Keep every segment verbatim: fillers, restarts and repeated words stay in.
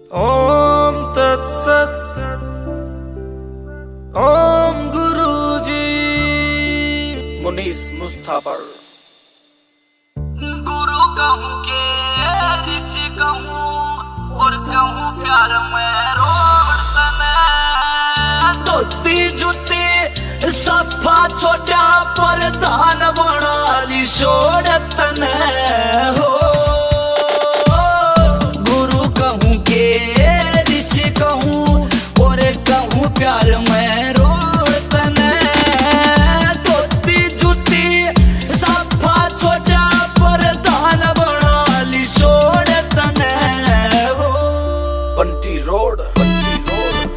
ओम तत्सत। ओम गुरुजी। मुनीस मुस्तफर। गुरु कहूँ के ऋषि कहूँ और कहूँ प्यार में रोड़तने धोती जूती सफा छोटा पर धान बना ली छोड़तने हो। गुरु कहूँ के ऋषि कहूँ और कहूँ प्यार में रोड़तने धोती जूती सफा छोटा पर धान बना ली छोड़तने हो। बंटी रोड, बंटी रोड,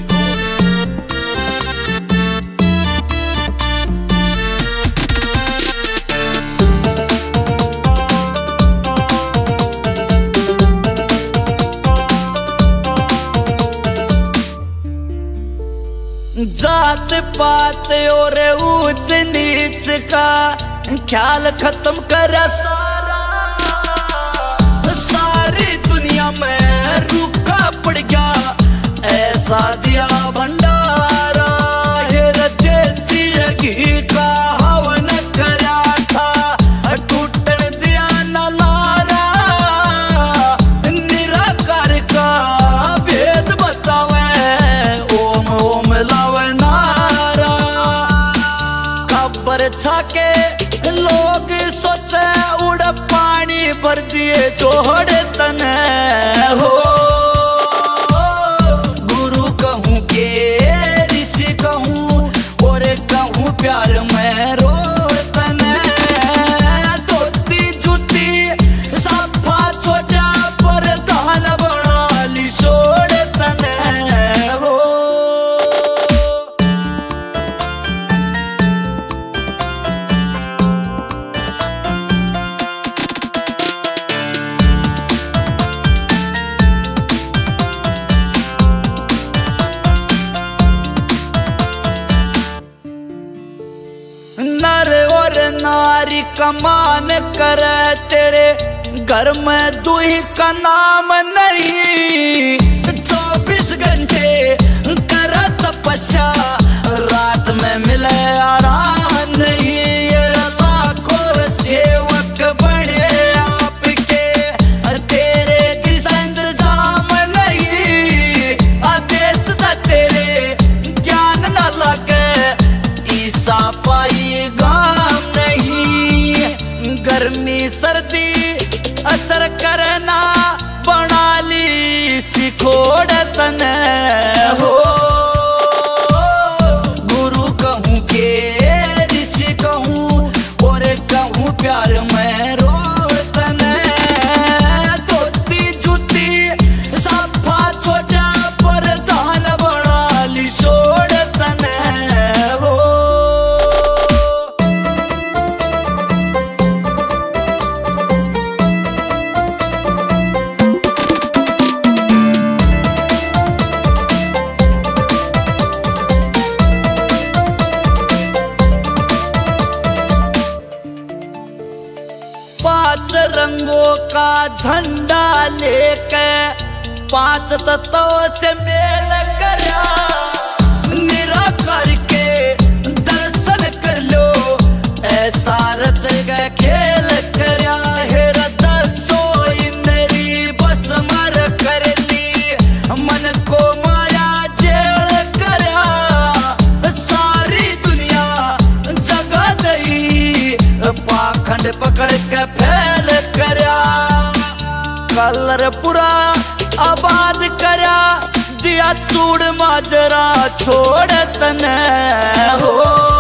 जात पात और ऊंच नीच का ख्याल खत्म कर सारा, सारी दुनिया में रुका पड़ गया ऐसा दिया भंडारा। देसी घी का हवन करा था टूटन दिया न लारा, निराकार का भेद बतावे ओम ओम लावे नारा। खबर छाके लोग सोचे उड़ पानी भर दिए जोड़े तने हो। गुरु कहूँ के ऋषि कहूँ और कहूँ प्यार में रोड़तने धोती जूती सफा छोटा पर धान बना ली छोड़तने हो। नर और नारी कमान करे तेरे घर में दूही का नाम नहीं। चौबीस घंटे कर तपस्या रात में मिले आराम नहीं। ये लाखों सेवक बने आपके तेरे किसान जाम नहीं। आदेश था तेरे ज्ञान न लगे ईसा पाई गाम नहीं। गर्मी सर्दी असर करना बना ली सिखोड़तने हो। गुरु कहूँ के ऋषि कहूँ और कहूँ प्यार में रोड़तने धोती जूती सफा छोटा पर धान बना ली छोड़तने हो। पांच रंगों का झंडा लेके पांच तत्वों से मेल करा, निराकार के दर्शन कर लो ऐसा रच गए खेल करा। हेरा दसो इंद्री बस मर कर ली मन को माया जेल करा। सारी दुनिया जगा दई पाखंड पकड़ के फैल करा। कलर पूरा आबाद करा दिया चूड़ माजरा छोड़तने हो।